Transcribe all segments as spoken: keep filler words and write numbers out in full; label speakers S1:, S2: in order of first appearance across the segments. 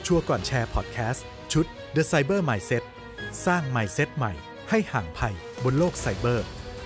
S1: ชัวร์ก่อนแชร์พอดแคสต์ชุด The Cyber Mindset สร้าง Mindset ใหม่ให้ห่างภัยบนโลกไซเบอร์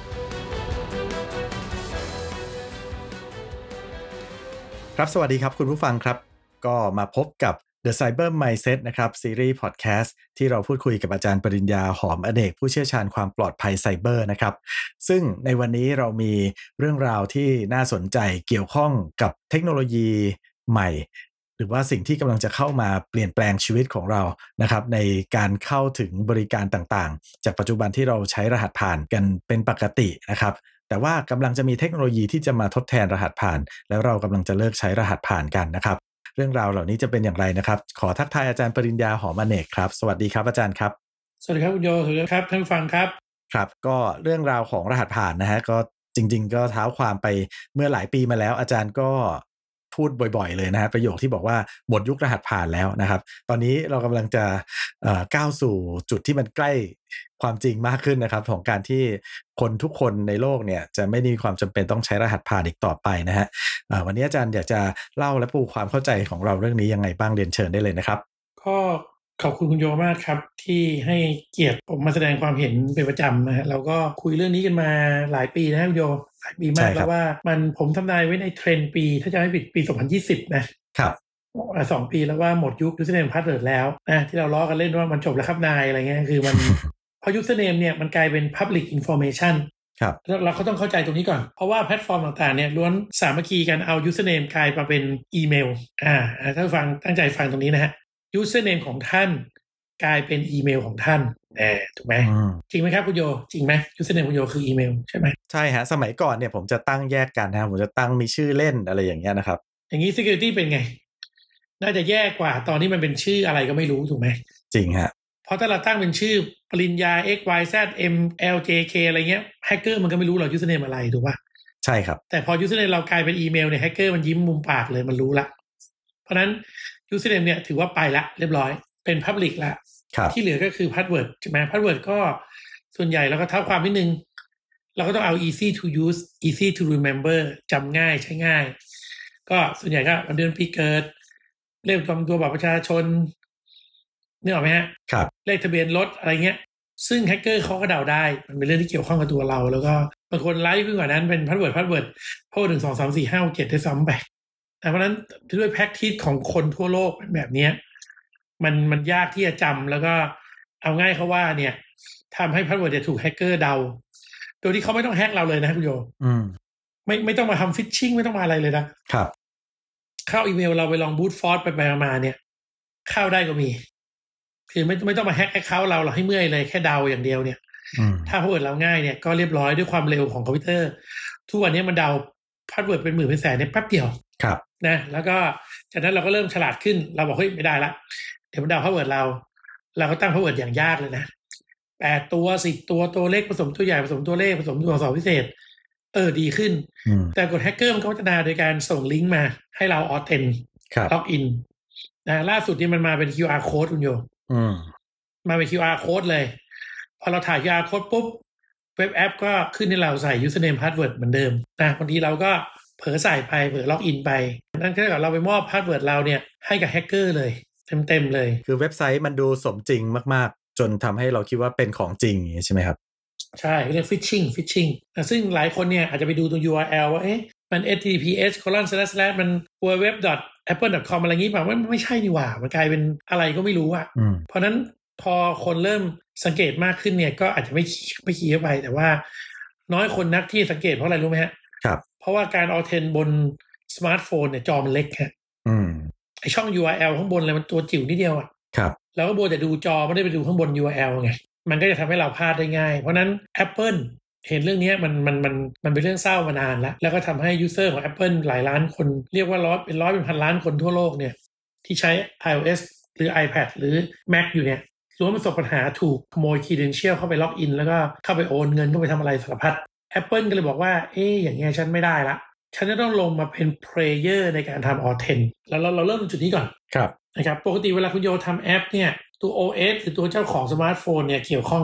S1: ครับสวัสดีครับคุณผู้ฟังครับก็มาพบกับ The Cyber Mindset นะครับซีรีส์พอดแคสต์ที่เราพูดคุยกับอาจารย์ปริญญาหอมอเนกผู้เชี่ยวชาญความปลอดภัยไซเบอร์นะครับซึ่งในวันนี้เรามีเรื่องราวที่น่าสนใจเกี่ยวข้องกับเทคโนโลยีใหม่หรือว่าสิ่งที่กำลังจะเข้ามาเปลี่ยนแปลงชีวิตของเรานะครับในการเข้าถึงบริการต่างๆจากปัจจุบันที่เราใช้รหัสผ่านกันเป็นปกตินะครับแต่ว่ากำลังจะมีเทคโนโลยีที่จะมาทดแทนรหัสผ่านแล้วเรากำลังจะเลิกใช้รหัสผ่านกันนะครับเรื่องราวเหล่านี้จะเป็นอย่างไรนะครับขอทักทายอาจารย์ปริญญาหอมอเนกครับสวัสดีครับอาจารย์ครับ
S2: สวัสดีครับคุณโยสวัสดีครับท่านผู้ฟังครับ
S1: ครับก็เรื่องราวของรหัสผ่านนะฮะก็จริงๆก็เท้าความไปเมื่อหลายปีมาแล้วอาจารย์ก็พูดบ่อยๆเลยนะฮะประโยคที่บอกว่าหมดยุครหัสผ่านแล้วนะครับตอนนี้เรากำลังจะเอ่อก้าวสู่จุดที่มันใกล้ความจริงมากขึ้นนะครับของการที่คนทุกคนในโลกเนี่ยจะไม่มีความจำเป็นต้องใช้รหัสผ่านอีกต่อไปนะฮะวันนี้อาจารย์อยากจะเล่าและปูความเข้าใจของเราเรื่องนี้ยังไงบ้างเรียนเชิญได้เลยนะครับ
S2: ก็ขอบคุณคุณโยมากครับที่ให้เกียรติผมมาแสดงความเห็นเป็นประจำนะฮะเราก็คุยเรื่องนี้กันมาหลายปีนะคุณโยหลายปีมากแล้วว่ามันผมทำนายไว้ในเทรนด์ปีถ้าจะไม่ผิดปีสองพันยี่สิบนะครับสองปีแล้วว่าหมดยุค username password แล้วนะที่เราล้อกันเล่นว่ามันจบแล้วครับนายอะไรเงี้ยคือมัน พอ username เนี่ยมันกลายเป็น public information
S1: ครับ
S2: เราก็ต้องเข้าใจตรงนี้ก่อนเพราะว่าแพลตฟอร์มต่างๆเนี่ยล้วนสามัคคีกันเอา username กลายมาเป็นอีเมลอ่าถ้าฟังตั้งใจฟังตรงนี้นะฮะ username ของท่านกลายเป็นอีเมลของท่านแน่ถูกไหมจริงไหมครับคุณโยจริงไหม username คุณโยคืออีเมลใช่ไหม
S1: ใช่ฮะสมัยก่อนเนี่ยผมจะตั้งแยกกันนะผมจะตั้งมีชื่อเล่นอะไรอย่างเงี้ยนะครับ
S2: อย่างนี้ security เป็นไงน่าจะแย่กว่าตอนนี้มันเป็นชื่ออะไรก็ไม่รู้ถูกไหม
S1: จริงฮะ
S2: เพราะถ้าเราตั้งเป็นชื่อปริญญา x y z m l j k อะไรเงี้ยแฮกเกอร์มันก็ไม่รู้หรอก username อะไรถูกป่ะ
S1: ใช่ครับ
S2: แต่พอ username เรากลายเป็นอีเมลเนี่ยแฮกเกอร์มันยิ้มมุมปากเลยมันรู้ละเพราะนั้น username เนี่ยถือว่าไปละเรียบร้อยเป็น public ละที่เหลือก็คือ password ใช่ไหม password ก็ส่วนใหญ่เราก็เท่าความนิดนึงเราก็ต้องเอา easy to use easy to remember จำง่ายใช้ง่ายก็ส่วนใหญ่ก็วันเดือนปีเกิดเลขประจำตัวบัตรประชาชนนึกออกไหมฮะ
S1: ครับ
S2: เลขทะเบียนรถอะไรเงี้ยซึ่งแฮกเกอร์เขาก็เดาได้มันเป็นเรื่องที่เกี่ยวข้องกับตัวเราแล้วก็บางคนไลฟ์ขึ้นกว่านั้นเป็น password password พวกหนึ่งสองสามสี่ห้าหกเจ็ดได้ซ้ำไปแต่เพราะนั้นด้วยแพ็กทิสของคนทั่วโลกเป็นแบบนี้มันมันยากที่จะจำแล้วก็เอาง่ายเขาว่าเนี่ยทำให้พาสเวิร์ดจะถูกแฮกเกอร์เดาโดยที่เขาไม่ต้องแฮกเราเลยนะคุณโย
S1: อืม
S2: ไม่ไม่ต้องมาทำฟิชชิ่งไม่ต้องมาอะไรเลยนะครับเข้าอีเมลเราไปลองบูตฟอร์สไปไปมาเนี่ยเข้าได้ก็มีคือไม่ไม่ต้องมาแฮกแอคเคาท์เราเราให้เมื่อยเลยแค่เดาอย่างเดียวเนี่ยถ้าพาสเวิร์ดเราง่ายเนี่ยก็เรียบร้อยด้วยความเร็วของคอมพิวเตอร์ทุกวันนี้มันเดาพาสเวิร์ดเป็นหมื่นเป็นแสนในแป๊บเดียว
S1: ครับ
S2: นะแล้วก็จากนั้นเราก็เริ่มฉลาดขึ้นเราบอกเฮ้ยไม่ได้ละเดี๋ยวมันเดาพาสเวิร์ดเราเราก็ตั้งพาสเวิร์ดอย่างยากเลยนะแปดตัวสิบตัวตัวเลขผสมตัวใหญ่ผสมตัวเลขผสมตัวอักษรพิเศษเออดีขึ้นแต่กดแฮกเกอร์มันก็พัฒนาโดยการส่งลิงก์มาให้เราออเทนล็อกอินนะล่าสุดนี่มันมาเป็น คิว อาร์ code คุณโยมาเป็น คิว อาร์ code เลยพอเราถ่าย คิว อาร์ code ปุ๊บเว็บแอปก็ขึ้นให้เราใส่ username password เหมือนเดิมนะบางทีเราก็เผลอใส่ไปเผลอล็อกอินไปนั่นก็เท่ากับเราไปมอบพาสเวิร์ดเราเนี่ยให้กับแฮกเกอร์เลยเต็มๆเลย
S1: คือเว็บไซต์มันดูสมจริงมากๆจนทำให้เราคิดว่าเป็นของจริงอย่างนี้ใช่ไหมครับ
S2: ใช่เรียก phishing phishing ซึ่งหลายคนเนี่ยอาจจะไปดูตรง ยู อาร์ แอล ว่าเอ๊ะมัน เอช ที ที พี เอส colon slash slash มัน ดับเบิลยู ดับเบิลยู ดับเบิลยู ดอท แอปเปิล ดอท คอม อะไรงี้ป่ะมันไม่ใช่นี่หว่ามันกลายเป็นอะไรก็ไม่รู้อ่ะเพราะนั้นพอคนเริ่มสังเกตมากขึ้นเนี่ยก็อาจจะไม่ไม่ขี้เข้าไปแต่ว่าน้อยคนนักที่สังเกตเพราะอะไรรู้ไหมฮะ
S1: ครับ
S2: เพราะว่าการออเทนบนสมาร์ทโฟนเนี่ยจอมันเล็กฮะไอช่อง ยู อาร์ แอล ข้างบนเลยมันตัวจิ๋วนิดเดียวอ่ะ
S1: ครับ
S2: แล้วก็โบจะดูจอไม่ได้ไปดูข้างบน ยู อาร์ แอล ไงมันก็จะทำให้เราพลาดได้ง่ายเพราะนั้น Apple เห็นเรื่องนี้มันมันมันมันเป็นเรื่องเศร้ามานานแล้วแล้วก็ทำให้ยูเซอร์ของ Apple หลายล้านคนเรียกว่าร้อยเป็นร้อยเป็นพันล้านคนทั่วโลกเนี่ยที่ใช้ iOS หรือ iPad หรือ Mac อยู่เนี่ยล้วนประสบปัญหาถูกขโมย credential เข้าไปล็อกอินแล้วก็เข้าไปโอนเงินเข้าไปทำอะไรสารพัด Apple ก็เลยบอกว่าเอ๊ะอย่างเงี้ยฉันไม่ได้ละฉันจะต้องลงมาเป็น player ในการทำ Authent แล้วเราเราเริ่มจุดนี้ก่อนนะครับปกติเวลาคุณโยทำแอปเนี่ยตัว โอ เอส หรือตัวเจ้าของสมาร์ทโฟนเนี่ยเกี่ยวข้องไหมฮะ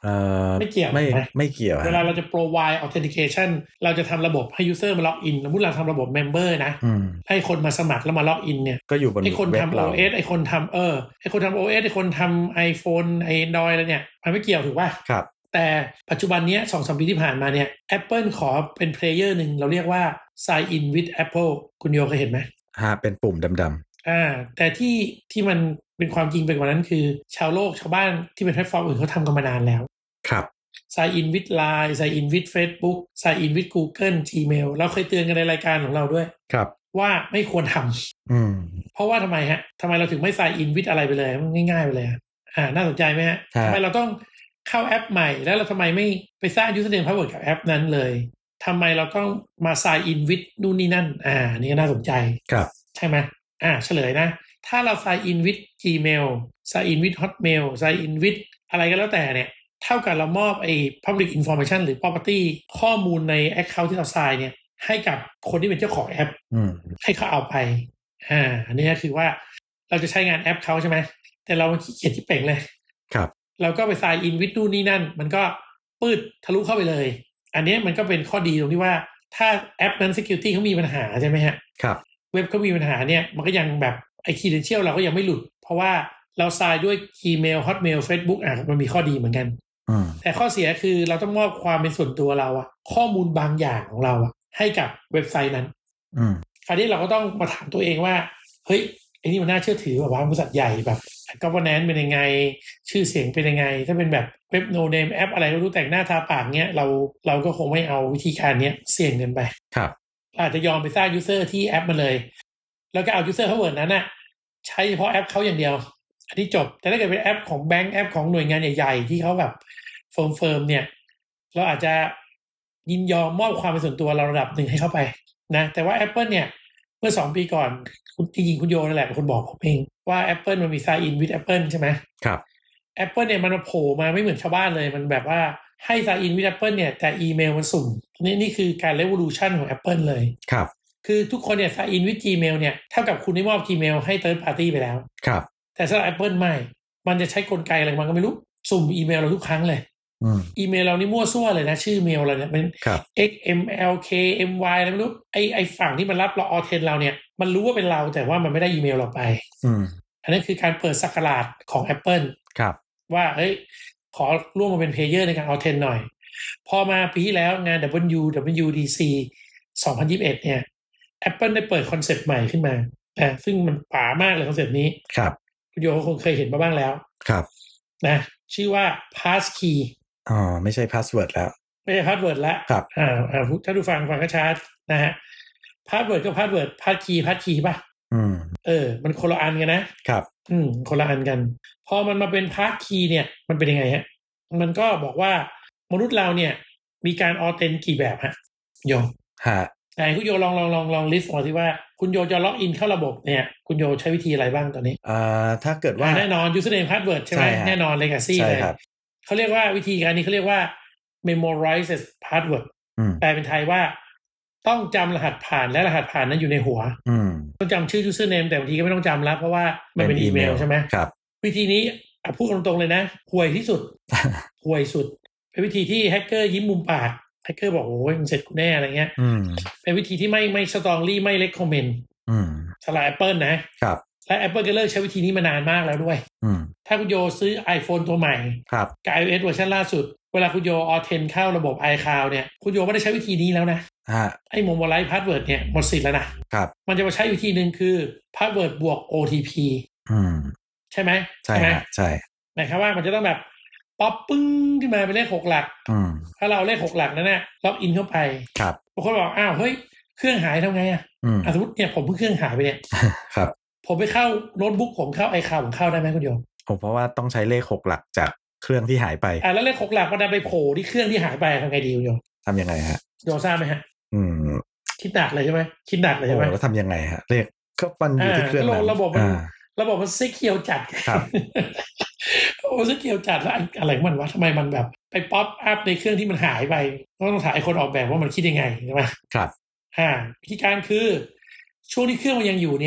S1: เอ่อ
S2: ไม่เกี่ยว
S1: ไม่
S2: นะ
S1: ไม่เกี่ยว
S2: เวลาเราจะ provide authentication เราจะทำระบบให้ user มาล็อกอินสมมุติเราทำระบบ member นะให้คนมาสมัครแล้วมาล็อกอินเนี่ย
S1: ก็อยู่บน
S2: ไอ้คนทำ
S1: เว็บเรา
S2: โอ เอส ไอ้คนทำเออไอ้คนทำ โอ เอส ไอ้คนทำ iPhone Android อะไรเนี่ยมันไม่เกี่ยวถูกป่ะ
S1: ครับ
S2: แต่ปัจจุบันนี้ สองถึงสาม ปีที่ผ่านมาเนี่ย Apple ขอเป็น player หนึ่งเราเรียกว่า sign in with Apple คุณโยเคยเห็นไหม
S1: ฮะเป็นปุ่มดำ
S2: ๆอ่าแต่ที่ที่มันเป็นความจริงไปกว่านั้นคือชาวโลกชาวบ้านที่เป็นแพลตฟอร์มอื่นเขาทำกันมานานแล้ว
S1: ครับ
S2: sign in with ไลน์ sign in with Facebook sign in with Google Gmail เราเคยเตือนกันในรายการของเราด้วย
S1: ครับ
S2: ว่าไม่ควรท
S1: ำอืม
S2: เพราะว่าทำไมฮะทำไมเราถึงไม่ sign in with อะไรไปเลยง่ายๆไปเลยอ่าน่าสนใจไหมฮะทำไมเราต้องเข้าแอปใหม่แล้วเราทำไมไม่ไปสร้าง username password กับแอปนั้นเลยทำไมเราต้องมา sign in with นู่นนี่นั่นอ่านี่ก็น่าสนใจ
S1: ครับ
S2: ใช่ไหมอ่าเฉลยนะถ้าเรา sign in with Gmail sign in with Hotmail sign in with อะไรก็แล้วแต่เนี่ยเท่ากับเรามอบไอ้ public information หรือ property ข้อมูลใน account ที่เรา sign เนี่ยให้กับคนที่เป็นเจ้าของแอปให้เขาเอาไปอ่าอันนี้ก็คือว่าเราจะใช้งานแอปเขาใช่ไหมแต่เราขี้เกียจที่เป่งเลย
S1: ครับ
S2: เราก็ไป sign in with นู่นนี่นั่นมันก็ปืดทะลุเข้าไปเลยอันนี้มันก็เป็นข้อดีตรงที่ว่าถ้าแอปนั้น security เขามีปัญหาใช่ไหมฮะ
S1: ครับ
S2: เว็บเขามีปัญหาเนี่ยมันก็ยังแบบไอ้ credential เราก็ยังไม่หลุดเพราะว่าเรา sign ด้วย Gmail Hotmail Facebook อ่ะมันมีข้อดีเหมือนกันแต่ข้อเสียคือเราต้องมอบความเป็นส่วนตัวเราอะข้อมูลบางอย่างของเราอะให้กับเว็บไซต์นั้นคราวนี้เราก็ต้องมาถามตัวเองว่าเฮ้ยไอ้นี่มันน่าเชื่อถือแบบว่าบริษัทใหญ่แบบ governance เป็นยังไงชื่อเสียงเป็นยังไงถ้าเป็นแบบเว็บ no name แอปอะไรก็รู้แต่งหน้าทาปากเนี้ยเราเราก็คงไม่เอาวิธีการเนี้ยเสี่ยงเกินไป
S1: ครับ
S2: อาจจะยอมไปสร้าง user ที่แอปมาเลยแล้วก็เอา user password นั้นน่ะใช้เฉพาะแอปเขาอย่างเดียวอันนี้จบแต่ถ้าเกิดเป็นแอปของแบงก์แอปของหน่วยงานใหญ่ๆที่เขาแบบเฟิร์มๆเนี่ยเราอาจจะยินยอมมอบความเป็นส่วนตัวเราระดับหนึ่งให้เข้าไปนะแต่ว่า Apple เนี่ยเมื่อสองปีก่อนคุณจริงๆคุณโยนั่นแหละเป็นคนบอกผมเองว่า Apple มันมี sign in with Apple ใช่ไหม
S1: ครับ
S2: Apple เนี่ยมันมาโผล่มาไม่เหมือนชาวบ้านเลยมันแบบว่าให้ sign in with Apple เนี่ยแต่อีเมลมันสุ่มนี่นี่คือการ revolution ของ Apple เลย
S1: ครับ
S2: คือทุกคนเนี่ย sign in with Gmail เนี่ยเท่ากับคุณได้มอบ Gmail ให้ third party ไปแล้ว
S1: ครับ
S2: แต่สำหรับ Apple ไม่มันจะใช้กลไกอะไรมันก็ไม่รู้สุ่มอีเมลเราทุกครั้งเลยอีเมลเรานี่มั่วซั่วเลยนะชื่อเมลเราเนี่ยเป็น เอ็กซ์ เอ็ม แอล เค เอ็ม วาย อะไรไม่รู้ไอไอฝั่งที่มันรับเราออเทนเราเนี่ยมันรู้ว่าเป็นเราแต่ว่ามันไม่ได้อีเมลเราไปอันนั้นคือการเปิดสักราชของ Apple
S1: ครับ
S2: ว่าเอ้ยขอร่วมมาเป็นเพลเยอร์ในการออเทนหน่อยพอมาปีที่แล้วงาน ดับเบิลยู ดับเบิลยู ดี ซี สองพันยี่สิบเอ็ดเนี่ย Apple ได้เปิดคอนเซ็ปต์ใหม่ขึ้นมาอ่าซึ่งมันป๋ามากเลยคอนเซ็ปต์นี้
S1: ครับ
S2: คุณโยคงเคยเห็นมาบ้างแล้ว
S1: ครับ
S2: นะชื่อว่า Passkey
S1: อ๋อไม่ใช่พาสเวิร์ดแล้ว
S2: ไม่ใช่พาสเวิร์ดแล้ว
S1: ครับ
S2: อ่าอ่าถ้าดูฟังฟังก็ชัดนะฮะพาสเวิร์ดก็พาสเวิร์ดพาสคีย์พาสคีย์ป่ะ
S1: อืม
S2: เออมันคนละอันกันนะครับอืมคนละอันกันพอมันมาเป็นพาสคีย์เนี่ยมันเป็นยังไงฮะมันก็บอกว่ามนุษย์เราเนี่ยมีการออเทนกี่แบบฮะโย
S1: ฮะ
S2: ไหนคุณโยลองลองลองลองลิสต์ออกมาสิว่าคุณโยจะล็อกอินเข้าระบบเนี่ยคุณโยใช้วิธีอะไรบ้างตอนนี้
S1: อ่าถ้าเกิดว่า
S2: แน่นอน username password ใช่ไหมแน่นอน legacy เลยเขาเรียกว่าวิธีการนี้เขาเรียกว่า memorize password แปลเป็นไทยว่าต้องจำรหัสผ่านและรหัสผ่านนั้นอยู่ในหัวต้องจำชื่อ username แต่บางทีก็ไม่ต้องจำแล้วเพราะว่ามันเป็นอีเมลใช่ไหม
S1: ครับ
S2: วิธีนี้พูดตรงๆเลยนะห่วยที่สุด ห่วยสุดเป็นวิธีที่แฮกเกอร์ยิ้มมุมปากแฮกเกอร์บอกโอ้ยมันเสร็จกูแน่อะไรเงี้ยเป็นวิธีที่ไม่ไม่สตรองลี่ไม่เล็กคอมเมนต์สำหรับ Apple นะครับและ Apple ก็เลิกใช้วิธีนี้มานานมากแล้วด้วยถ้าคุณโยซื้อ iPhone ตัวใหม่กับ iOS เวอร์ชันล่าสุดเวลาคุณโยออเทนเข้าระบบ iCloud เนี่ยคุณโยไม่ได้ใช้วิธีนี้แล้วนะไอ้ memorize password เนี่ยหมดสิทธิ์แล้วนะครับมันจะมาใช้วิธีหนึ่งคือ password บวก โอ ที พี ใช่ไหม
S1: ใช่ไหมใช่
S2: หมายความว่ามันจะต้องแบบป๊อปปึ้งขึ้นมาเป็นเลขหกหลักถ้าเราเลขหกหลักนั้นน่ะล็อกอินเข้าไปบางคนบอกอ้าวเฮ้ยเครื่องหายทำไงอ่ะสมมติเนี่ยผมเพิ่งเครื่องหายไปเนี่ย
S1: ครับ
S2: ผมไปเข้าโน้ตบุ๊กผมเข้าไอคลาวด์ผมเข้าได้ไหมคุณโยม
S1: ผมเพราะว่าต้องใช้เลขหกหลักจากเครื่องที่หายไป
S2: อ่าแล้วเลขหกหลักมันไปโผล่ที่เครื่องที่หายไปทำไงดีคุณโยม
S1: ทำยังไงฮะ
S2: โยทราบไหมฮะ
S1: อืม
S2: คิดหนักเลยใช่ไหมคิดหนักเลยใช่ไหม
S1: แล้วทำยังไงฮะเลขก็มันอยู่ที่เครื่องนั้น
S2: ระบบมันระบบมันซิกเคียวจัด
S1: ครับ
S2: โอ้ซิกเคียวจัดแล้วอะไรมันวะทำไมมันแบบไปป๊อปอัพในเครื่องที่มันหายไปต้องถ่ายคนออกแบบว่ามันคิดยังไงใช่ไหม
S1: ครับ
S2: อ่าวิธีการคือช่วงที่เครื่องมันยังอยู่เนี่ย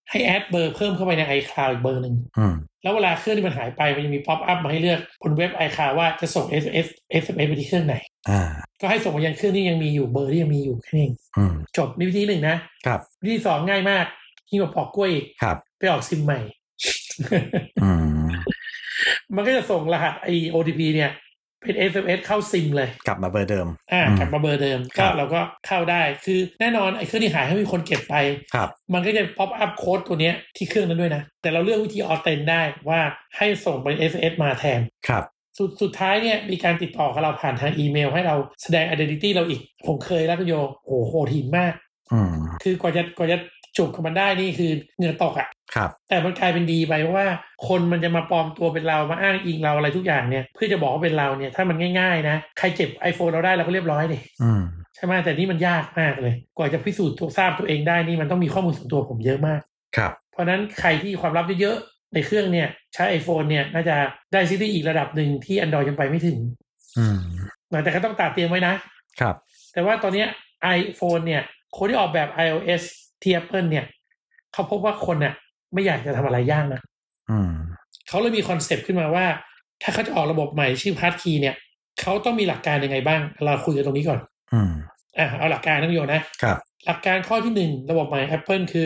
S2: ให้แอดเบอร์เพิ่มเข้าไปใน iCloud อีกเบอร์นึงแล้วเวลาเครื่องที่มันหายไปมันจะมีป๊อปอัพมาให้เลือกบนเว็บ iCloud ว่าจะส่ง เอส เอส เอส เอ็ม เอส ไปที่เครื่องไหนก็ให้ส่งไปยังเครื่องที่ยังมีอยู่เบอร์ที่ยังมีอยู่แค่นี้จบนี่วิธีหนึ่งนะครับวิธีสองง่ายมากยิ่งกว่าปอกกล้วยอีกไปออกซิมใหม่มันก็จะส่งรหัสไอ โอ ที พี เนี่ยเป็น เอส เอ็ม เอส เข้าซิมเลย
S1: กลับมาเบอร์เดิม
S2: อ่ากลับมาเบอร์เดิมก็เราก็เข้าได้คือแน่นอนไอ้เครื่องที่หายให้มีคนเก็บไปมันก็จะป๊อปอัพโค้ดตัวเนี้ยที่เครื่องนั้นด้วยนะแต่เราเลือกวิธีออเทนได้ว่าให้ส่งเป็น เอส เอ็ม เอส มาแทน
S1: ครับ
S2: สุดสุดท้ายเนี่ยมีการติดต่อกับเราผ่านทางอีเมลให้เราแสดง identity เราอีกผมเคยแล้วคุณโยโอ้โหโหดหินมากคือกว่าจะกว่าจะจบกับมันได้นี่คือเหงื่อตกอ่ะ
S1: ครับ
S2: แต่มันกลายเป็นดีไปเพราะว่าคนมันจะมาปลอมตัวเป็นเรามาอ้างอิงเราอะไรทุกอย่างเนี่ยเพื่อจะบอกว่าเป็นเราเนี่ยถ้ามันง่ายๆนะใครเก็บ iPhone เราได้เราก็เรียบร้อยดิใช่ไหมแต่นี่มันยากมากเลยกว่าจะพิสูจน์ตัวทราบตัวเองได้นี่มันต้องมีข้อมูลส่วนตัวผมเยอะมาก
S1: ครับ
S2: เพราะนั้นใครที่ความลับเยอะๆในเครื่องเนี่ยใช้ iPhone เนี่ยน่าจะได้ซิตี้อีกระดับหนึ่งที่ Android ยังไปไม่ถึงแต่ก็ต้องตัดเตรียมไว้นะครับแต่ว่าตอนนี้ iPhone เนี่ยคนที่ออกแบบ iOS ที่ Apple เนี่ยเขาพบว่าคนน่ะไม่อยากจะทำอะไรยากนะเขาเลยมีคอนเซปต์ขึ้นมาว่าถ้าเขาจะออกระบบใหม่ชื่อ Passkey เนี่ยเขาต้องมีหลักการยังไงบ้างเราคุยกันตรงนี้ก่อนอ่ะเอาหลักการนะพี่โยนะครับหลักการข้อที่หนึ่งระบบใหม่ Apple คือ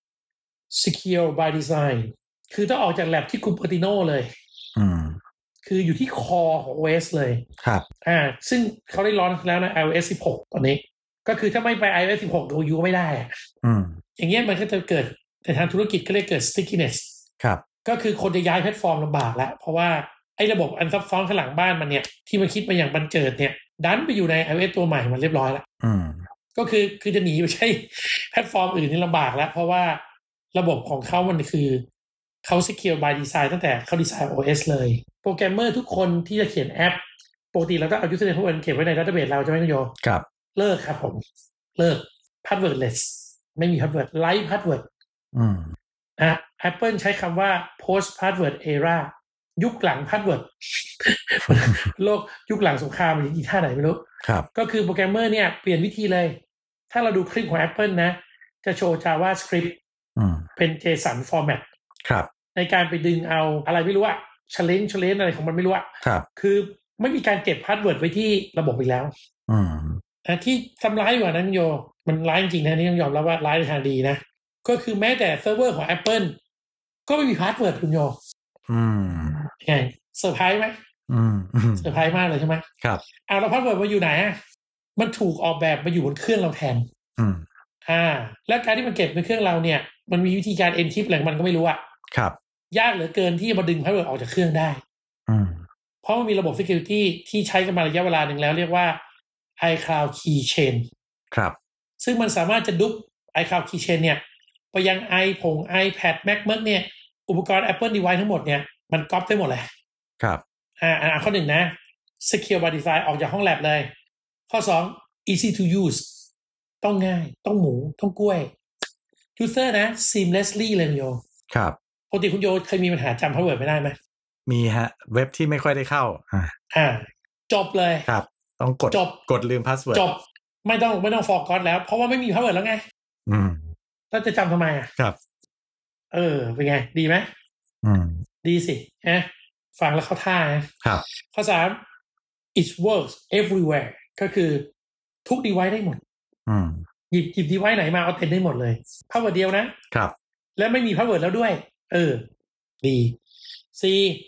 S2: Secure by Design คือต้องออกจากแลบที่ Cupertino เลยคืออยู่ที่คอของ โอ เอส เลย
S1: ครับ
S2: อ่าซึ่งเขาได้ร้อนแล้วนะ iOS สิบหกตอนนี้ก็คือถ้าไม่ไป iOS สิบหกดูยูไม่ได้อ่ะอืมอย่างเงี้ยมันก็จะเกิดในทางธุรกิจก็เรียกเกิด stickiness
S1: ครับ
S2: ก็คือคนจะย้ายแพลตฟอร์มลำบากแล้วเพราะว่าไอ้ระบบอันซับซ้อนข้างหลังบ้านมันเนี่ยที่มันคิดมาอย่างบันเจิดเนี่ยดันไปอยู่ใน iOS ตัวใหม่มันเรียบร้อยแล้วอืมก็คือคือจะหนีไปใช้แพลตฟอร์มอื่นนี่ลำบากแล้วเพราะว่าระบบของเขามันคือเขา secure by design ตั้งแต่เขาดีไซน์ โอ เอส เลยโปรแกรมเมอร์ทุกคนที่จะเขียนแอปปกติเราต้องเอา username พวกนั้นเก็บไว้ในดัตเตอร์เบสเราจะไม่ต้องโยน
S1: ครับ
S2: เลิกครับผมเลิก passwordless ไม่มี password light password อืมอ่ะ Apple ใช้คำว่า post password era ยุคหลัง password โลกยุคหลังสงครามหรืออีท่าไหนไม่รู้
S1: ครับ
S2: ก็คือโปรแกรมเมอร์เนี่ยเปลี่ยนวิธีเลยถ้าเราดูคลิปของ Apple นะจะโชว์ JavaScript เป็น JSON format
S1: ครับ
S2: ในการไปดึงเอาอะไรไม่รู้อะ challenge challenge อะไรของมันไม่รู้อะ
S1: ครับ
S2: คือไม่มีการเก็บ password ไว้ที่ระบบอีกแล้วอืมอ่ะที่ทำร้ายกว่านั้นโยมันร้ายจริงๆนะนี่ต้องยอมรับว่าร้ายในทางดีนะก็คือแม้แต่เซิร์ฟเวอร์ของ Apple ก็ไม่มีพาสเวิร์ดคุณโยอืมไงเซอร์ไพรส์ไหมอืมเซอร์ไพรส์มากเลยใช่ไหม
S1: ครับ
S2: เอาแล้วพาสเวิร์ดมาอยู่ไหนอ่ะมันถูกออกแบบมาอยู่บนเครื่องเราแทนอืมอ่าแล้วการที่มันเก็บในเครื่องเราเนี่ยมันมีวิธีการ encrypt อะไรมันก็ไม่รู้อ่ะ
S1: ครับ
S2: ยากเหลือเกินที่จะมาดึงพาสเวิร์ดออกจากเครื่องได้อืมเพราะมันมีระบบ security ที่ใช้กันมาระยะเวลาหนึ่งแล้วเรียกว่า iCloud Keychain
S1: ครับ
S2: ซึ่งมันสามารถจะดุ๊บ iCloud Keychain เนี่ยไปยัง iPhone iPad MacBook เนี่ยอุปกรณ์ Apple device ทั้งหมดเนี่ยมันก๊อปได้หมดเลย
S1: ครับ
S2: อ่าอ่าข้อหนึ่งนะ Secure by Design ออกจากห้องแลบเลยข้อสอง easy to use ต้องง่ายต้องหมูต้องกล้วย user นะ seamlessly เลยคุณโย
S1: ครับ
S2: ปกติคุณโยเคยมีปัญหาจำพาสเวิร์ดไม่ได้ไหม
S1: มีฮะเว็บที่ไม่ค่อยได้เข้าอ่า
S2: อ่าจบเลย
S1: ครับต้องกด
S2: จบ
S1: กดลืมพาสเวิร์ด
S2: จบไม่ต้องไม่ต้องฟอร์กอตแล้วเพราะว่าไม่มีพาสเวิร์ดแล้วไงอืมแล้วจะจำทำไมอ่ะ
S1: ครับ
S2: เออเป็นไงดีไหมอืมดีสิฮะฟังแล้วเข้าท่านะครับข้อสาม it works everywhere ก็คือทุก device ได้หมดอืมหยิบหยิบ device ไหนมาเอาเต็มได้หมดเลยพาสเวิร์ดเดียวนะครับและไม่มีพาสเวิร์ดแล้วด้วยเออดี C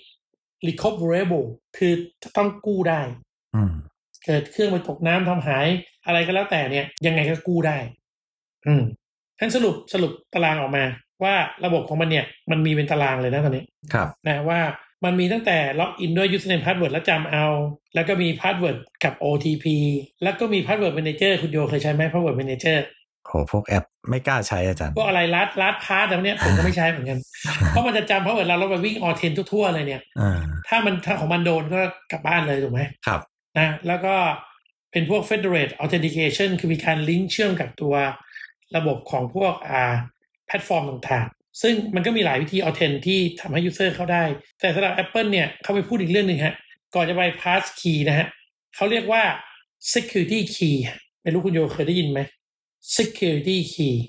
S2: recoverable คือต้องกู้ได้อืมเกิดเครื่องไปตกน้ำทำหายอะไรก็แล้วแต่เนี่ยยังไงก็กู้ได้อืมท่านสรุปสรุปตารางออกมาว่าระบบของมันเนี่ยมันมีเป็นตารางเลยนะตอนนี้
S1: ครับ
S2: นะว่ามันมีตั้งแต่ล็อกอินด้วย username password แล้วจำเอาแล้วก็มี password กับ โอ ที พี แล้วก็มี password manager คุณโยเคยใช้ไหม password manager
S1: โหพวกแอปไม่กล้าใช้อาจารย์
S2: พวกอะไรลัดลัดพาสแบบเนี้ยผมก็ไม่ใช้เหมือนกัน เพราะมันจะจำ password เราแล้วไปวิ่งออเทนทั่วๆเลยเนี่ยถ้ามันถ้าของมันโดนก็กลับบ้านเลยถูกไหม
S1: ครับ
S2: นะแล้วก็เป็นพวก federate authentication คือมีการลิงก์เชื่อมกับตัวระบบของพวกอ่าแพลตฟอร์มต่างๆซึ่งมันก็มีหลายวิธี authent ที่ทำให้ user เข้าได้แต่สำหรับ Apple เนี่ยเขาไปพูดอีกเรื่องนึงฮะก่อนจะไป pass key นะฮะเขาเรียกว่า security key ไม่รู้คุณโยเคยได้ยินไหม security key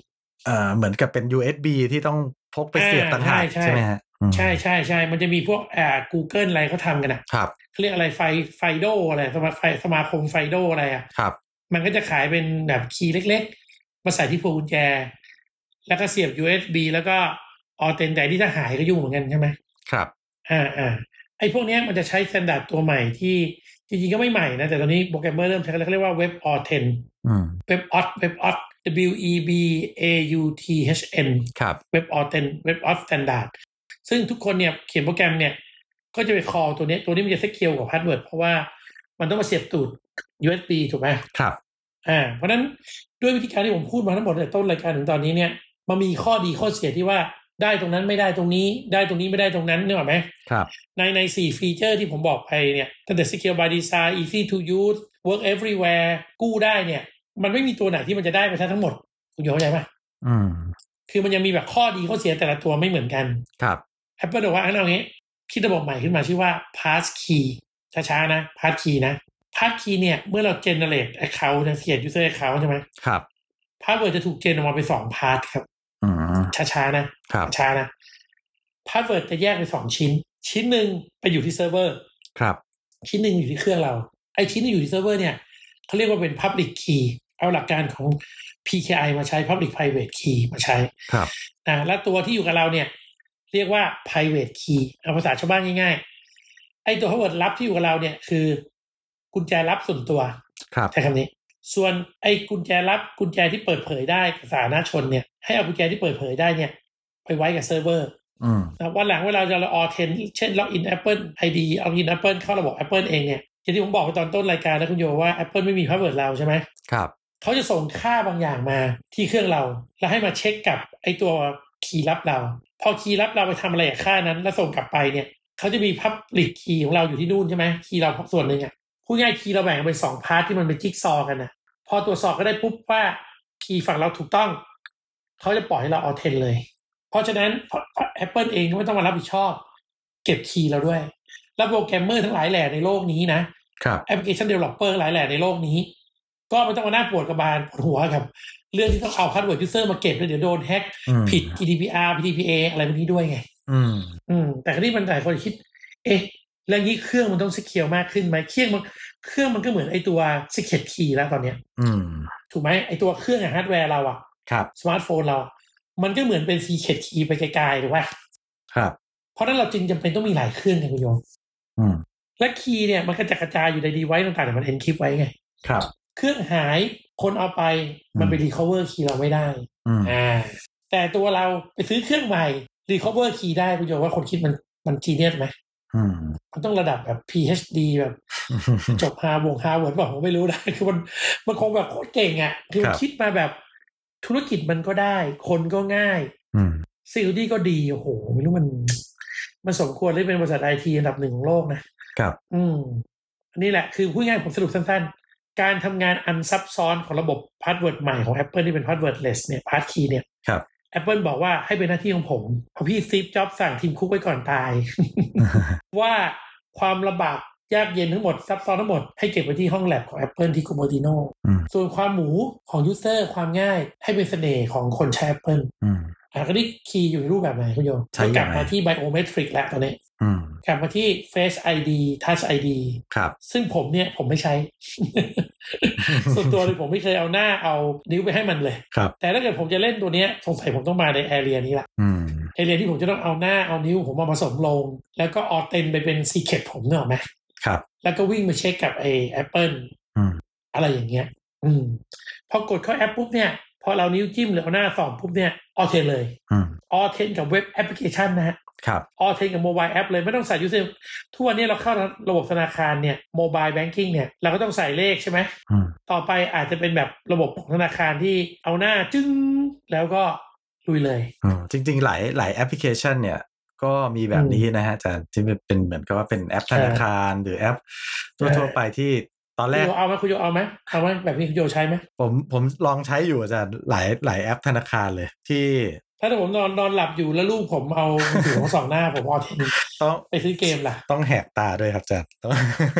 S1: เอ่อเหมือนกับเป็น ยู เอส บี ที่ต้องพกไปเสียบต่างหากใช่ไหมฮะ
S2: ใช่ใช่ใช่มันจะมีพวกอ่า Google อะไรเขาทำกันอ่ะ
S1: ครับ
S2: เขาเรียกอะไรไฟไฟโดอะไรสมาไฟสมาคมไฟโดอะไรอ่ะ
S1: ครับ
S2: มันก็จะขายเป็นแบบคีย์เล็กๆมาใส่ที่พวงกุญแจแล้วก็เสียบ ยู เอส บี แล้วก็ออเทนแต่ที่ถ้าหายก็ยุ่งเหมือนกันใช่ไหม
S1: ครับ
S2: อ่าอ่าไอ้พวกนี้มันจะใช้สแตนดาร์ดตัวใหม่ที่จริงๆก็ไม่ใหม่นะแต่ตอนนี้โปรแกรมเมอร์เริ่มใช้เขาเรียกว่า Web ออเทน Web ออท Web ออท W E B A U T H N
S1: ครับ
S2: Web ออเทน Web ออท Standard ซึ่งทุกคนเนี่ยเขียนโปรแกรมเนี่ยก็จะไป call ตัวนี้ตัวนี้มันจะ secure กว่า password เพราะว่ามันต้องมาเสียบตูด ยู เอส บี ถูกไหม
S1: ครับ
S2: อ่าเพราะนั้นด้วยวิธีการที่ผมพูดมาทั้งหมดตั้งแต่ต้นรายการถึงตอนนี้เนี่ยมันมีข้อดีข้อเสียที่ว่าได้ตรงนั้นไม่ได้ตรงนี้ได้ตรงนี้ไม่ได้ตรงนั้นนึกออกไหม
S1: ครับ
S2: ในในสี่ฟีเจอร์ที่ผมบอกไปเนี่ยตั้งแต่ secure by design easy to use work everywhere กู้ได้เนี่ยมันไม่มีตัวไหนที่มันจะได้ไปทั้งหมดคุณเข้าใจป่ะ
S1: อืม
S2: คือมันยังมีแบบข้อดีข้อเสียแต่ละตัวไม่เหมือนกัน
S1: ครับ
S2: Apple บอกว่าอันเอางี้คิดระบบใหม่ขึ้นมาชื่อว่า pass key ช้าๆนะ pass key นะ pass key เนี่ยเมื่อเรา generate account จะ create user account ใช่ไหม
S1: ครับ
S2: password จะถูก gen ออกมาเป็นสอง part ครับ
S1: อืม
S2: ช้าๆนะครับช้าๆนะ password จะแยกเป็นสองชิ้นชิ้นหนึ่งไปอยู่ที่เซิร์ฟเวอร์
S1: ครับ
S2: ชิ้นหนึ่งอยู่ที่เครื่องเราไอ้ชิ้นที่อยู่ที่เซิร์ฟเวอร์เนี่ยเขาเรียกว่าเป็น public key เอาหลักการของ พี เค ไอ มาใช้ public private key มาใช้
S1: ครับ
S2: นะแล้วตัวที่อยู่กับเราเนี่ยเรียกว่า private key เอาภาษาชาวบ้านง่ายๆไอ้ตัว password ลับที่อยู่กับเราเนี่ยคือกุญแจลับส่วนตัวใช้คำนี้ส่วนไอ้กุญแจลับกุญแจที่เปิดเผยได้กับสาธารณชนเนี่ยให้เอากุญแจที่เปิดเผยได้เนี่ยไปไว้กับเซิร์ฟเวอร์วันหลังเวลาเราออเทนเช่นล็อกอิน Apple ไอ ดี เอาอิน Apple เข้าระบบ Apple เองเนี่ยอย่างที่ผมบอกไปตอนต้นรายการแล้วคุณโยว่า Apple ไม่มี password เราใช่ไหม
S1: ครับ
S2: เขาจะส่งค่าบางอย่างมาที่เครื่องเราแล้วให้มาเช็คกับไอ้ตัวคีย์ลับเราพอคีย์ลับเราไปทำอะไรกับค่านั้นแล้วส่งกลับไปเนี่ยเขาจะมี public key ของเราอยู่ที่นู่นใช่ไหมคีย์เราส่วนหนึ่งอ่ะพูดง่ายคีย์เราแบ่งเป็นสองพาร์ทที่มันเป็นจิ๊กซอว์กันนะพอตรวจสอบก็ได้ปุ๊บว่าคีย์ฝั่งเราถูกต้องเขาจะปล่อยให้เราเอาเทนเลยเพราะฉะนั้น Apple เองก็ไม่ต้องมารับผิดชอบเก็บคีย์เราด้วยแล้วโปรแกรมเมอร์ทั้งหลายแหล่ในโลกนี้นะครับแอปพลิเคชัน developer หลายแหล่ในโลกนี้ก็ไม่ต้องมาหน้าปวดกระบาลปวดหัวกับเรื่องที่ต้องเอาพาสเวิร์ดยูเซอร์มาเก็บแล้วเดี๋ยวโดนแฮ็กผิด จี ดี พี อาร์ พี ดี พี เอ อะไรพวกนี้ด้วยไง
S1: อืม
S2: อืมแต่คราวนี้มันหลายคนคิดเอ๊ะแล้วนี้เครื่องมันต้อง secure มากขึ้นไหมเครื่องมันเครื่องมันก็เหมือนไอ้ตัว secret key แล้วตอนเนี้ย
S1: อืม
S2: ถูกไหมไอ้ตัวเครื่องฮาร์ดแวร์เราอ่ะ
S1: ครับ
S2: สมาร์ทโฟนเรามันก็เหมือนเป็น secret key ไปไกลๆถูกป่ะ
S1: ครับ
S2: เพราะนั้นเราจึงจำเป็นต้องมีหลายเครื่องไงคุณโยม
S1: อืม
S2: และคีย์เนี่ยมันก็จะกระจายอยู่ในดีไวซ์ต่างๆแต่มัน encrypt ไว้ไง
S1: ครับ
S2: เครื่องหายคนเอาไปมันไป recover key เราไม่ได้อ่าแต่ตัวเราไปซื้อเครื่องใหม่ recover key ได้คุณโยมว่าคนคิดมันมันจีเนียสไหมมันต้องระดับแบบ พี เอช ดี แบบจบฮาร์วงฮาร์วาร์ดบอกผมไม่รู้นะคือมันมันคงแบบโคตรเก่งอ่ะคือมันคิดมาแบบธุรกิจมันก็ได้คนก็ง่ายซิลดี้ก็ดีโอ้โหไม่รู้มันมันสมควรได้เป็นบริษัทไอทีอันดับหนึ่งของโลกนะครับอืมอันนี้แหละคือพูดง่ายผมสรุปสั้นๆการทำงานอันซับซ้อนของระบบพาสเวิร์ดใหม่ของ Apple ที่เป็น passwordless เนี่ย pass key เนี่ย
S1: ครับ
S2: Apple บอกว่าให้เป็นหน้าที่ของผมเพราะพี่ซีฟจ็อบสั่งทีมคุกไว้ก่อนตาย ว่าความลำบากยากเย็นทั้งหมดซับซ้อนทั้งหมดให้เก็บไว้ที่ห้องแลบของ Apple ที่ Cupertino ส่วนความหมูของยูเซอร์ความง่ายให้เป็นเสน่ห์ของคนใช้ Apple อ่ะก็นี่คีย์อยู่ในรูปแบบไหนคุณโยมกลับมาที่ biometric แล้วตอนนี้กลับมาที่ Face ไอ ดี Touch ไอ ดี
S1: ครับ
S2: ซึ่งผมเนี่ยผมไม่ใช้ ส่วนตัวเลยผมไม่เคยเอาหน้าเอานิ้วไปให้มันเลยแต่ถ้าเกิดผมจะเล่นตัวเนี้ยสงสัยผมต้องมาในแอเรียนี้ละแอเรียที่ผมจะต้องเอาหน้าเอานิ้วผมมาผสมลงแล้วก็ออเทนไปเป็นซีเคร็ตผมเนอะไหม
S1: ครับ
S2: แล้วก็วิ่งมาเช็คกับไอ้ Apple อะไรอย่างเงี้ยอืมพอกดเข้าแอปปุ๊บเนี่ยพอเรานิ้วจิ้มหรือเอาหน้าส่องปุ๊บเนี่ยออเทนเลยออเทนกับเว็บแอปพลิเคชันนะฮะ
S1: ครับ
S2: ออเทนกับโมบายแอปเลยไม่ต้องใส่ยูเซอร์ทุกวันนี้เราเข้าระบบธนาคารเนี่ยโมบายแบงกิ้งเนี่ยเราก็ต้องใส่เลขใช่ไหมต่อไปอาจจะเป็นแบบระบบของธนาคารที่เอาหน้าจึ้งแล้วก็ลุยเลย
S1: จริงๆหลายหลายแอปพลิเคชันเนี่ยก็มีแบบนี้นะฮะอาจารย์ที่เป็นเหมือนกับว่าเป็นแอปธนาคารหรือแอปทั่วๆไปที่ตอนแรก
S2: เอาไหมคุณโยเอาไหมเอาไหมแบบนี้คุณโยใช้ไหม
S1: ผมผมลองใช้อยู่อาจารย์หลายหลายแอปธนาคารเลยที่
S2: ถ้าผมนอนนอนหลับอยู่แล้วลูกผมเอาถือของสองหน้าผมเอาเทนต้อง
S1: ไป
S2: ซื้อเกมล่ะ
S1: ต้องแหกตาด้วยครับอาจารย์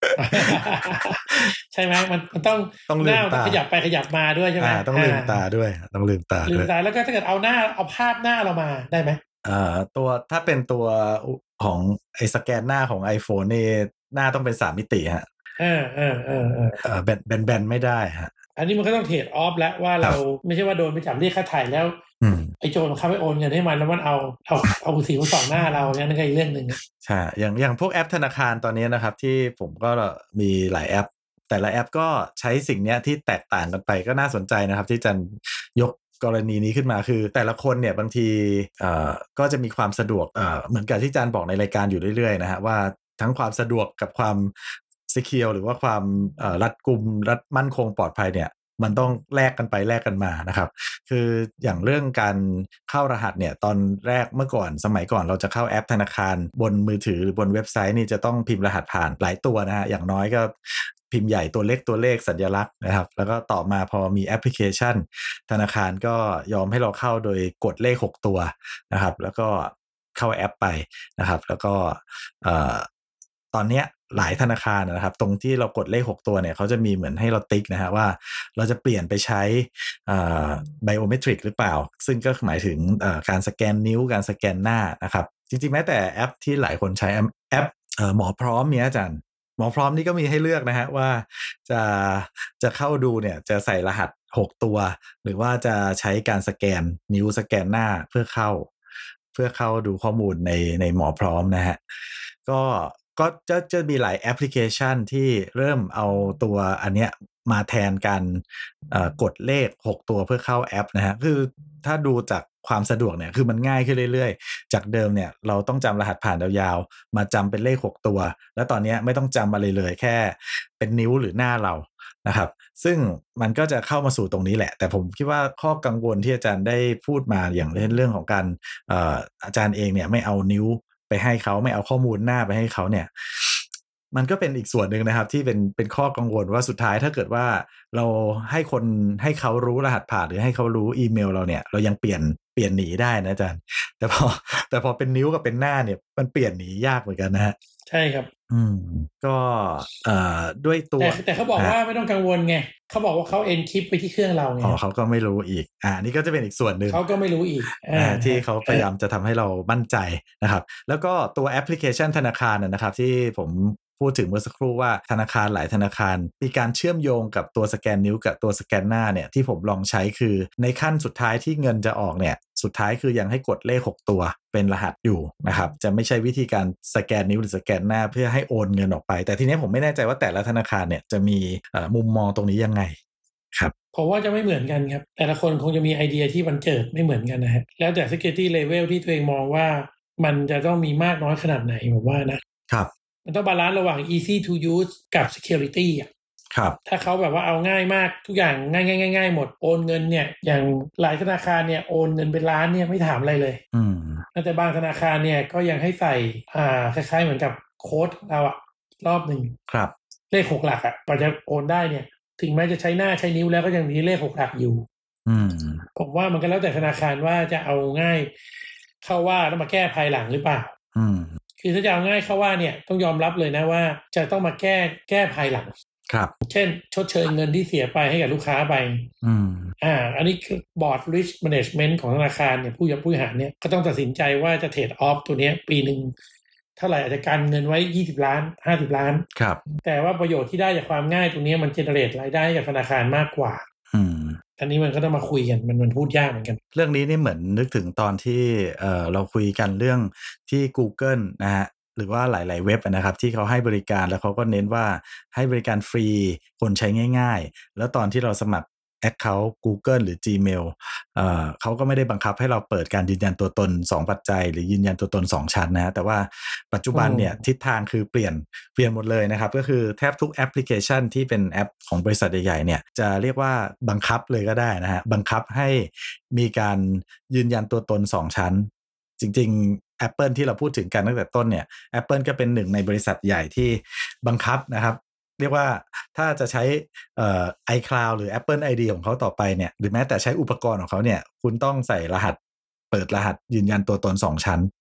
S2: ใช่ไหมมันมันต้อง
S1: ต้อง
S2: หน้า
S1: ลืมตา
S2: ขยับไปขยับมาด้วยใช่ไหม
S1: ต้องลืมตาด้วยต้องลืมตา
S2: ลื
S1: ด้วย
S2: มตาแล้วก็ถ้าเกิดเอาหน้าเอาภาพหน้าเรามาได้ไหม
S1: อ่าตัวถ้าเป็นตัวของไอ้สแกนหน้าของ iPhone นี่หน้าต้องเป็นสามมิติฮะ
S2: เออเออเออเออ
S1: เออแบนแบนแบนไม่ได้ฮะ
S2: อันนี้มันก็ต้องเทรดออฟแล้วว่าเราไม่ใช่ว่าโดนไปจับเรียกค่าถ่ายแล้วไอ้โจรเขาไปโอนเงินให้มันแล้วมันเอาเอาเอาสีมาส่องหน้าเราเนี่ยนั่นก็อีกเรื่องหนึ่ง
S1: ใช่อย่างอย่างพวกแอปธนาคารตอนนี้นะครับที่ผมก็มีหลายแอปแต่ละแอปก็ใช้สิ่งนี้ที่แตกต่างกันไปก็น่าสนใจนะครับที่จันยกกรณีนี้ขึ้นมาคือแต่ละคนเนี่ยบางทีเอ่อก็จะมีความสะดวกเอ่อเหมือนกับที่จันบอกในรายการอยู่เรื่อยๆนะฮะว่าทั้งความสะดวกกับความsecure หรือว่าความรัดกุมรัดมั่นคงปลอดภัยเนี่ยมันต้องแลกกันไปแลกกันมานะครับคืออย่างเรื่องการเข้ารหัสเนี่ยตอนแรกเมื่อก่อนสมัยก่อนเราจะเข้าแอปธนาคารบนมือถือหรือบนเว็บไซต์นี่จะต้องพิมพ์รหัสผ่านหลายตัวนะฮะอย่างน้อยก็พิมพ์ใหญ่ตัวเล็กตัวเลขสัญลักษณ์นะครับแล้วก็ต่อมาพอมีแอปพลิเคชันธนาคารก็ยอมให้เราเข้าโดยกดเลขหกตัวนะครับแล้วก็เข้าแอปไปนะครับแล้วก็ตอนเนี้ยหลายธนาคารนะครับตรงที่เรากดเลขหกตัวเนี่ยเขาจะมีเหมือนให้เราติ๊กนะฮะว่าเราจะเปลี่ยนไปใช้ไบโอเมตริกหรือเปล่าซึ่งก็หมายถึงการสแกนนิ้วการสแกนหน้านะครับจริงๆแม้แต่แอปที่หลายคนใช้แอปหมอพร้อมเนี่ยอาจารย์หมอพร้อมนี่ก็มีให้เลือกนะฮะว่าจะจะเข้าดูเนี่ยจะใส่รหัสหกตัวหรือว่าจะใช้การสแกนนิ้วสแกนหน้าเพื่อเข้าเพื่อเข้าดูข้อมูลในในหมอพร้อมนะฮะก็ก็จะจะมีหลายแอปพลิเคชันที่เริ่มเอาตัวอันเนี้ยมาแทนการกดเลขหกตัวเพื่อเข้าแอปนะฮะคือถ้าดูจากความสะดวกเนี่ยคือมันง่ายขึ้นเรื่อยๆจากเดิมเนี่ยเราต้องจำรหัสผ่านยาวๆมาจำเป็นเลขหกตัวแล้วตอนนี้ไม่ต้องจำอะไรเลยแค่เป็นนิ้วหรือหน้าเรานะครับซึ่งมันก็จะเข้ามาสู่ตรงนี้แหละแต่ผมคิดว่าข้อกังวลที่อาจารย์ได้พูดมาอย่างเช่นเรื่องของการอาจารย์เองเนี่ยไม่เอานิ้วไปให้เขาไม่เอาข้อมูลหน้าไปให้เขาเนี่ยมันก็เป็นอีกส่วนหนึ่งนะครับที่เป็นเป็นข้อกังวลว่าสุดท้ายถ้าเกิดว่าเราให้คนให้เขารู้รหัสผ่านหรือให้เขารู้อีเมลเราเนี่ยเรายังเปลี่ยนเปลี่ยนหนีได้นะอาจารย์แต่พอแต่พอเป็นนิ้วกับเป็นหน้าเนี่ยมันเปลี่ยนหนียากเหมือนกันนะฮะ
S2: ใช่ครับ
S1: อืมก็เอ่อด้วยตัว
S2: แต่แต่เขาบอกว่าไม่ต้องกังวลไงเขาบอกว่าเขาเอนคริปไปที่เครื่องเราไง
S1: อ๋อเขาก็ไม่รู้อีกอ่านี่ก็จะเป็นอีกส่วนหนึ่ง
S2: เขาก็ไม่รู้อีก
S1: อ่าที่เขาพยายามจะทำให้เรามั่นใจนะครับแล้วก็ตัวแอปพลิเคชันธนาคารนะครับที่ผมพูดถึงเมื่อสักครู่ว่าธนาคารหลายธนาคารมีการเชื่อมโยงกับตัวสแกนนิ้วกับตัวสแกนหน้าเนี่ยที่ผมลองใช้คือในขั้นสุดท้ายที่เงินจะออกเนี่ยสุดท้ายคือยังให้กดเลขหกตัวเป็นรหัสอยู่นะครับจะไม่ใช่วิธีการสแกนนิ้วหรือสแกนหน้าเพื่อให้โอนเงินออกไปแต่ทีนี้ผมไม่แน่ใจว่าแต่ละธนาคารเนี่ยจะมีมุมมองตรงนี้ยังไงครับ
S2: ผมว่าจะไม่เหมือนกันครับแต่ละคนคงจะมีไอเดียที่มันเจิดไม่เหมือนกันนะฮะแล้วแต่ security level ที่ตัวเองมองว่ามันจะต้องมีมากน้อยขนาดไหนผมว่านะครับมันต้องบาลานซ์ระหว่าง easy to use กับ security อ่ะ
S1: ครับ
S2: ถ้าเขาแบบว่าเอาง่ายมากทุกอย่างง่ายง่ายง่ายหมดโอนเงินเนี่ยอย่างหลายธนาคารเนี่ยโอนเงินเป็นล้านเนี่ยไม่ถามอะไรเลย
S1: อืม
S2: แต่บางธนาคารเนี่ยก็ยังให้ใส่อ่าคล้ายๆเหมือนกับโค้ดเราอะรอบหนึ่ง
S1: ครับ
S2: เลขหกหลักอะกว่าจะโอนได้เนี่ยถึงแม้จะใช้หน้าใช้นิ้วแล้วก็ยังมีเลขหกหลักอยู่
S1: อืม
S2: ผมว่ามันก็แล้วแต่ธนาคารว่าจะเอาง่ายเข้าว่าแล้วมาแก้ภายหลังหรือเปล่า
S1: อืม
S2: คือถ้าจะเอาง่ายเข้าว่าเนี่ยต้องยอมรับเลยนะว่าจะต้องมาแก้แก้ภายหลัง
S1: ครับ
S2: เช่นชดเชยเงินที่เสียไปให้กับลูกค้าไป
S1: อืม
S2: อ่าอันนี้คือบอร์ด risk management ของธนาคารเนี่ยผู้ผู้บริหารเนี่ยก็ต้องตัดสินใจว่าจะเทรดออฟตัวนี้ปีหนึ่งเท่าไหร่อาจจะการเงินไว้ยี่สิบล้านห้าสิบล้าน
S1: ครับ
S2: แต่ว่าประโยชน์ที่ได้จากความง่ายตรงนี้มันเจเนเรตรายได้ให้กับธนาคารมากกว่า
S1: อืม
S2: อันนี้มันก็ต้องมาคุยกันมันมันพูดยากเหมือนกัน
S1: เรื่องนี้นี่เหมือนนึกถึงตอนที่เอ่อเราคุยกันเรื่องที่ Google นะฮะหรือว่าหลายๆเว็บนะครับที่เขาให้บริการแล้วเขาก็เน้นว่าให้บริการฟรีคนใช้ง่ายๆแล้วตอนที่เราสมัคร Account Google หรือ Gmail เอ่อเขาก็ไม่ได้บังคับให้เราเปิดการยืนยันตัวตนสองปัจจัยหรือยืนยันตัวตนสองชั้นนะฮะแต่ว่าปัจจุบันเนี่ยทิศทางคือเปลี่ยนเปลี่ยนหมดเลยนะครับก็คือแทบทุกแอปพลิเคชันที่เป็นแอปของบริษัทใหญ่ๆเนี่ยจะเรียกว่าบังคับเลยก็ได้นะฮะบังคับให้มีการยืนยันตัวตนสองชั้นจริงๆ Apple ที่เราพูดถึงกันตั้งแต่ต้นเนี่ย Apple ก็เป็นหนึ่งในบริษัทใหญ่ที่บังคับนะครับเรียกว่าถ้าจะใช้เอ่อ iCloud หรือ Apple ไอ ดี ของเขาต่อไปเนี่ยหรือแม้แต่ใช้อุปกรณ์ของเขาเนี่ยคุณต้องใส่รหัสเปิดรหัสยืนยันตัวตนสองชั้น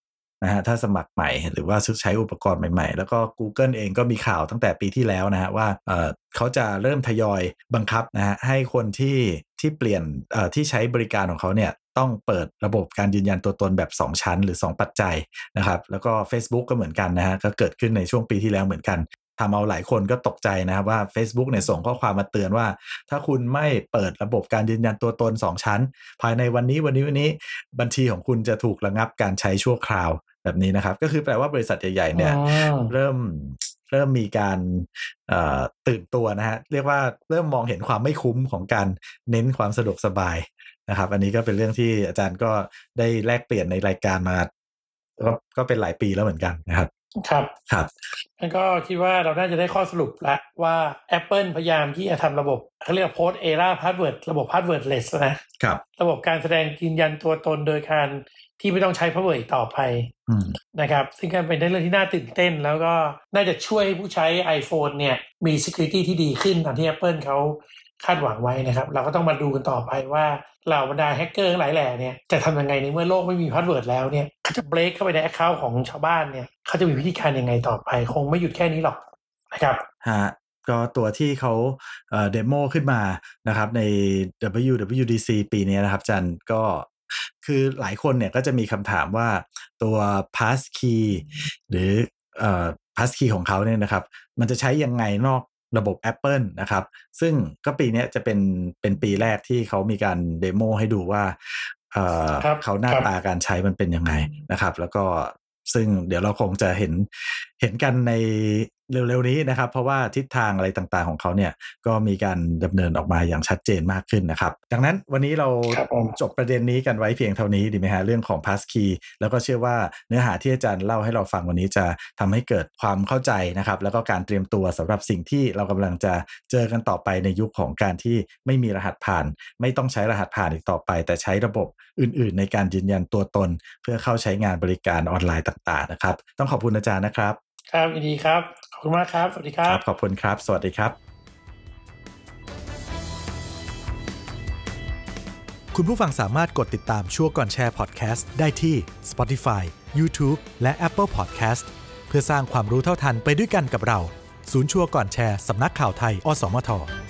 S1: นะฮะถ้าสมัครใหม่หรือว่าซื้อใช้อุปกรณ์ใหม่ๆแล้วก็ Google เองก็มีข่าวตั้งแต่ปีที่แล้วนะฮะว่าเอ่อเขาจะเริ่มทยอยบังคับนะฮะให้คนที่ที่เปลี่ยนเอ่อที่ใช้บริการของเขาเนี่ยต้องเปิดระบบการยืนยันตัวตนแบบสองชั้นหรือสองปัจจัยนะครับแล้วก็ Facebook ก็เหมือนกันนะฮะก็เกิดขึ้นในช่วงปีที่แล้วเหมือนกันทำเอาหลายคนก็ตกใจนะครับว่า Facebook เนี่ยส่งข้อความมาเตือนว่าถ้าคุณไม่เปิดระบบการยืนยันตัวตนสองชั้นภายในวันนี้วันนี้วันนี้บัญชีของคุณจะถูกระงับการใช้ชั่วคราวแบบนี้นะครับก็คือแปลว่าบริษัทใหญ่ๆเนี่ยเริ่มเริ่มมีการตื่นตัวนะฮะเรียกว่าเริ่มมองเห็นความไม่คุ้มของการเน้นความสะดวกสบายนะครับอันนี้ก็เป็นเรื่องที่อาจารย์ก็ได้แลกเปลี่ยนในรายการมาก็ก็เป็นหลายปีแล้วเหมือนกันนะครับ
S2: ครับ
S1: ครับ
S2: งั้นก็คิดว่าเราน่าจะได้ข้อสรุปแล้วว่า Apple พยายามที่จะทำระบบเขาเรียก Post Era Password ระบบ Passwordless นะครับระบบการแสดงยืนยันตัวตนโดยการที่ไม่ต้องใช้ password ต่อไปนะครับซึ่งก็เป็นเรื่องที่น่าตื่นเต้นแล้วก็น่าจะช่วยผู้ใช้ iPhone เนี่ยมี security ที่ดีขึ้นตามที่ Apple เขาคาดหวังไว้นะครับเราก็ต้องมาดูกันต่อไปว่าเหล่าบรรดาแฮกเกอร์ทั้งหลายแหล่เนี่ยจะทำยังไงในเมื่อโลกไม่มีพาสเวิร์ดแล้วเนี่ยเขาจะเบรกเข้าไปใน account ของชาวบ้านเนี่ยเขาจะมีวิธีการยังไงต่อไปคงไม่หยุดแค่นี้หรอกนะครับ
S1: ฮะก็ตัวที่เขาเอ่อเดโมขึ้นมานะครับใน ดับเบิลยู ดับเบิลยู ดี ซี ปีนี้นะครับจันก็คือหลายคนเนี่ยก็จะมีคำถามว่าตัว passkey หรือเอ่อ passkey ของเขาเนี่ยนะครับมันจะใช้ยังไงนอกระบบ Apple นะครับซึ่งก็ปีนี้จะเป็นเป็นปีแรกที่เขามีการเดโมให้ดูว่าเอ่อเขาหน้าตาการใช้มันเป็นยังไงนะครับแล้วก็ซึ่งเดี๋ยวเราคงจะเห็นเห็นกันในเร็วๆนี้นะครับเพราะว่าทิศทางอะไรต่างๆของเขาเนี่ยก็มีการดำเนินออกมาอย่างชัดเจนมากขึ้นนะครับดังนั้นวันนี้เราจบประเด็นนี้กันไว้เพียงเท่านี้ดีไหมฮะเรื่องของ passkey แล้วก็เชื่อว่าเนื้อหาที่อาจารย์เล่าให้เราฟังวันนี้จะทำให้เกิดความเข้าใจนะครับแล้วก็การเตรียมตัวสำหรับสิ่งที่เรากำลังจะเจอกันต่อไปในยุคของการที่ไม่มีรหัสผ่านไม่ต้องใช้รหัสผ่านอีกต่อไปแต่ใช้ระบบอื่นๆในการยืนยันตัวตนเพื่อเข้าใช้งานบริการออนไลน์ต่างๆนะครับต้องขอบคุณอาจารย์นะครับ
S2: ครับยินดีครับขอบคุณมากครับสวัสดีครับ
S1: ขอบคุณครับสวัสดีครับคุณผู้ฟังสามารถกดติดตามชั่วก่อนแชร์พอดแคสต์ได้ที่ Spotify, YouTube และ Apple Podcast เพื่อสร้างความรู้เท่าทันไปด้วยกันกับเราศูนย์ชั่วก่อนแชร์สำนักข่าวไทยอสมท